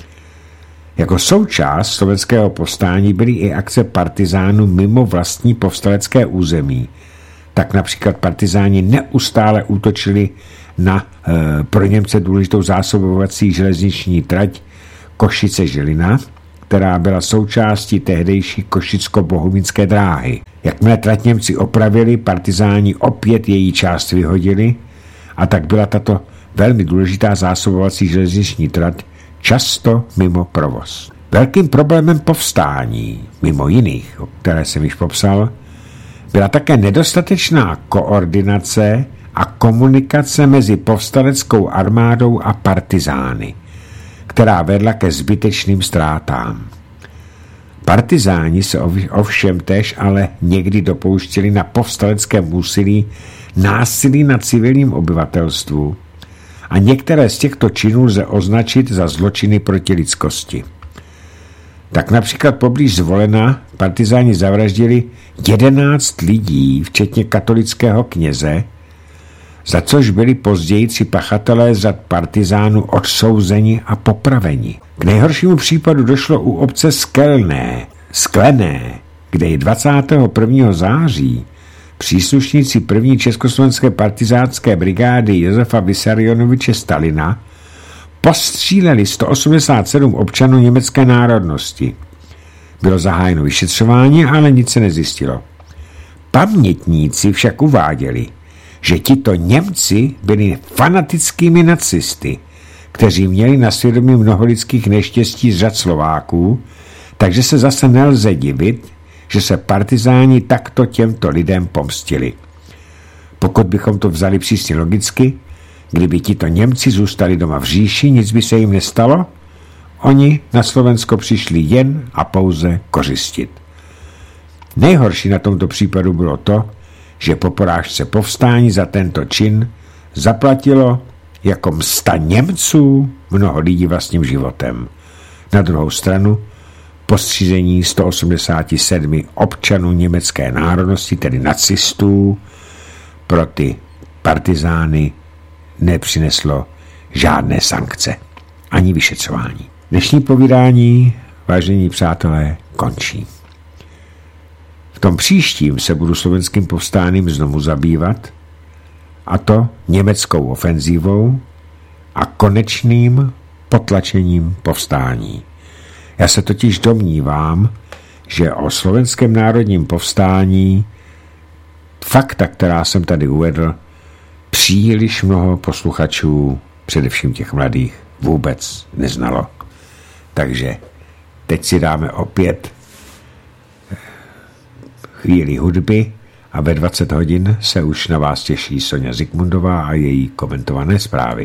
Jako součást slovenského povstání byly i akce partizánů mimo vlastní povstalecké území. Tak například partizáni neustále útočili na e, pro Němce důležitou zásobovací železniční trať Košice-Žilina, která byla součástí tehdejší košicko-bohumínské dráhy. Jakmile trať Němci opravili, partizáni opět její část vyhodili a tak byla tato velmi důležitá zásobovací železniční trať často mimo provoz. Velkým problémem povstání, mimo jiných, o které jsem již popsal, byla také nedostatečná koordinace a komunikace mezi povstaleckou armádou a partizány, která vedla ke zbytečným ztrátám. Partizáni se ovšem též ale někdy dopouštěli na povstaleckém úsilí násilí na civilním obyvatelstvu a některé z těchto činů lze označit za zločiny proti lidskosti. Tak například poblíž Zvolena partizáni zavraždili jedenáct lidí, včetně katolického kněze, za což byli později tři pachatelé z řad partizánů odsouzeni a popraveni. K nejhoršímu případu došlo u obce Skelné, Sklené, kde je dvacátého prvního září příslušníci první československé partizánské brigády Josefa Vissarionoviče Stalina postříleli sto osmdesát sedm občanů německé národnosti. Bylo zahájeno vyšetřování, ale nic se nezjistilo. Pamětníci však uváděli, že tito Němci byli fanatickými nacisty, kteří měli na svědomí mnoho lidských neštěstí z řad Slováků, takže se zase nelze divit, že se partizáni takto těmto lidem pomstili. Pokud bychom to vzali přísně logicky, kdyby tito Němci zůstali doma v říši, nic by se jim nestalo, oni na Slovensko přišli jen a pouze kořistit. Nejhorší na tomto případu bylo to, že po porážce povstání za tento čin zaplatilo jako msta Němců mnoho lidí vlastním životem. Na druhou stranu postřízení sto osmdesát sedm občanů německé národnosti, tedy nacistů, pro ty partizány nepřineslo žádné sankce, ani vyšetřování. Dnešní povídání, vážení přátelé, končí. V tom příštím se budu slovenským povstáním znovu zabývat, a to německou ofenzívou a konečným potlačením povstání. Já se totiž domnívám, že o slovenském národním povstání fakta, která jsem tady uvedl, příliš mnoho posluchačů, především těch mladých, vůbec neznalo. Takže teď si dáme opět chvíli hudby a ve dvacet hodin se už na vás těší Soňa Zikmundová a její komentované zprávy.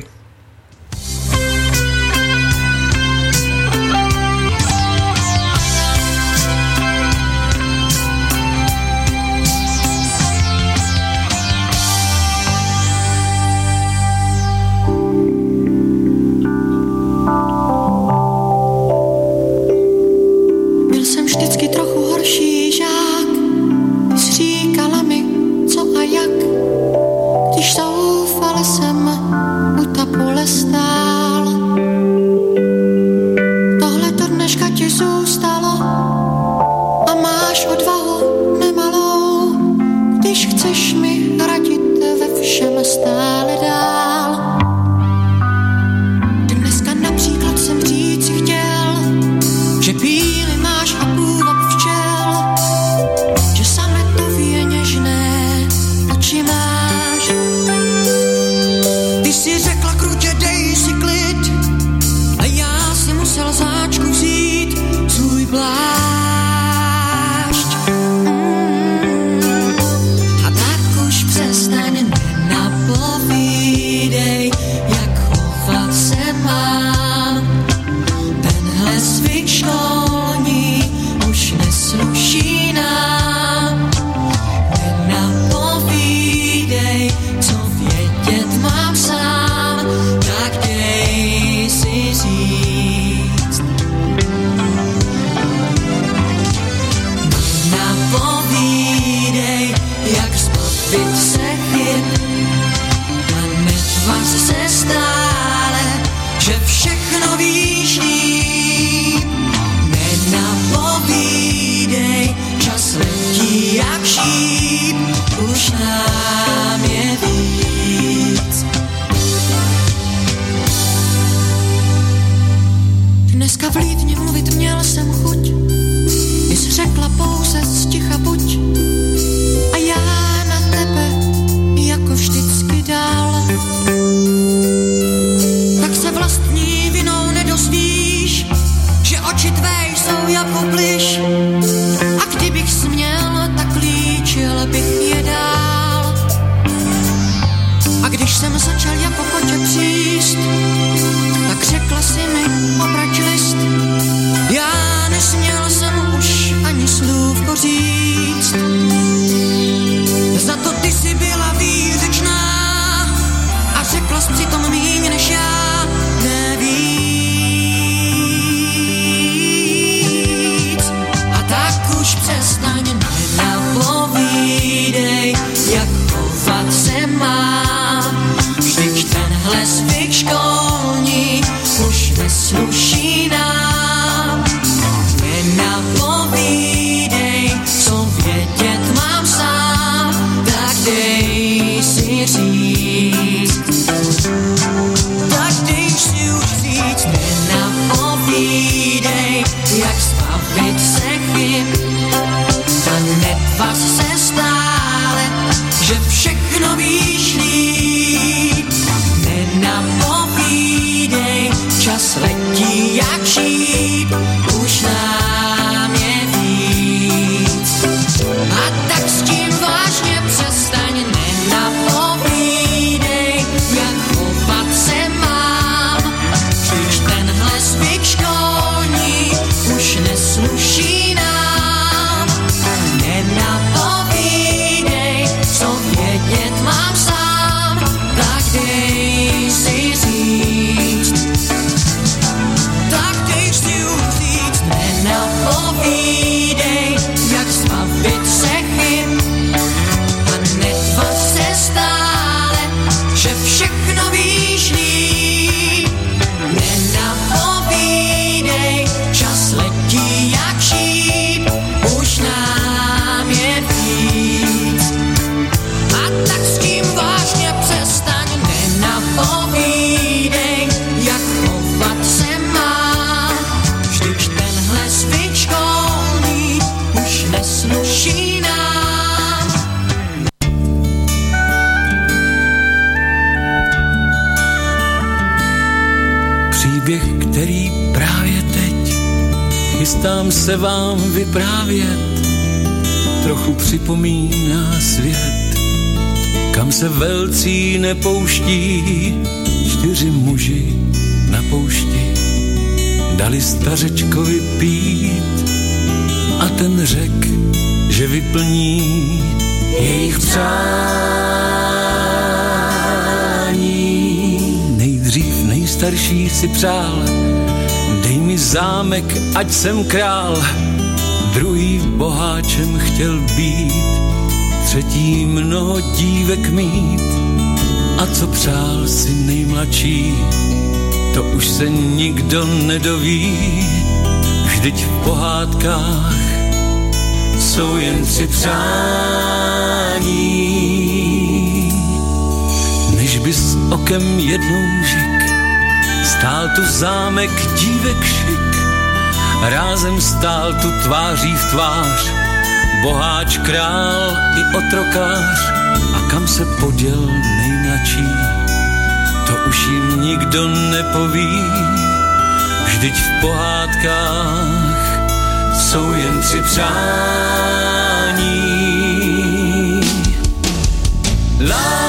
Příběh, který právě teď chystám se vám vyprávět, trochu připomíná svět, kam se velcí nepouští. Čtyři muži na poušti dali stařečkovi pít a ten řek, že vyplní jejich přání. Nejdřív nejstarší si přál, dej mi zámek, ať jsem král. Druhý boháčem chtěl být, třetí mnoho dívek mít. A co přál si nejmladší, to už se nikdo nedoví. Vždyť v pohádkách jsou jen tři přání. Než bys okem jednou žik, stál tu zámek dívek šik, rázem stál tu tváří v tvář, boháč, král i otrokář. A kam se poděl nejmladší, to už jim nikdo nepoví. Vždyť v pohádkách jsou jen tři přání. La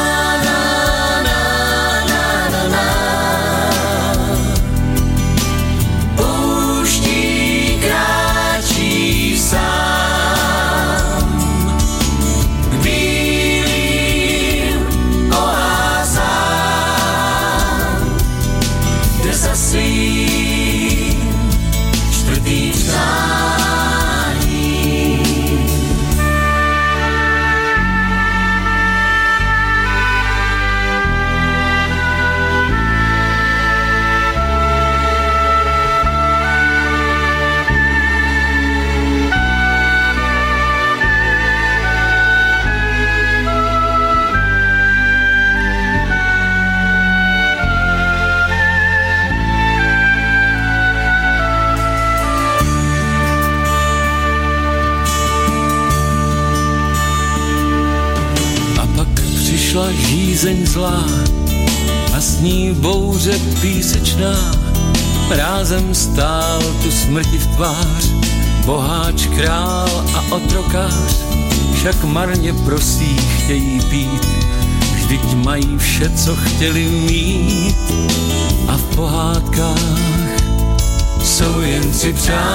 žízeň zlá a s ní bouře písečná. Rázem stál tu smrti v tvář, boháč, král a otrokář. Však marně prosí, chtějí pít, vždyť mají vše, co chtěli mít. A v pohádkách jsou jen tři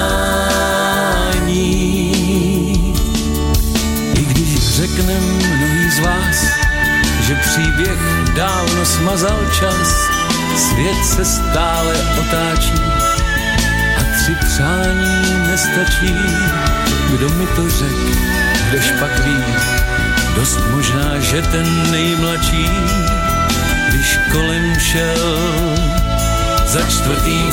přání. I když řekne mnohý z vás, že příběh dávno smazal čas, svět se stále otáčí a tři přání nestačí. Kdo mi to řek, kdož pak ví, dost možná, že ten nejmladší, když kolem šel za čtvrtým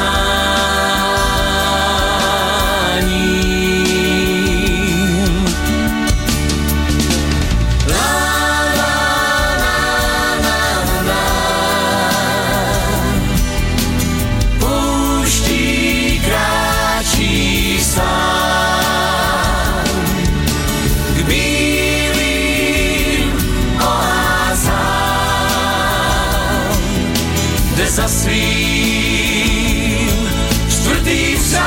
přáním. Za svým čtvrtým přáním.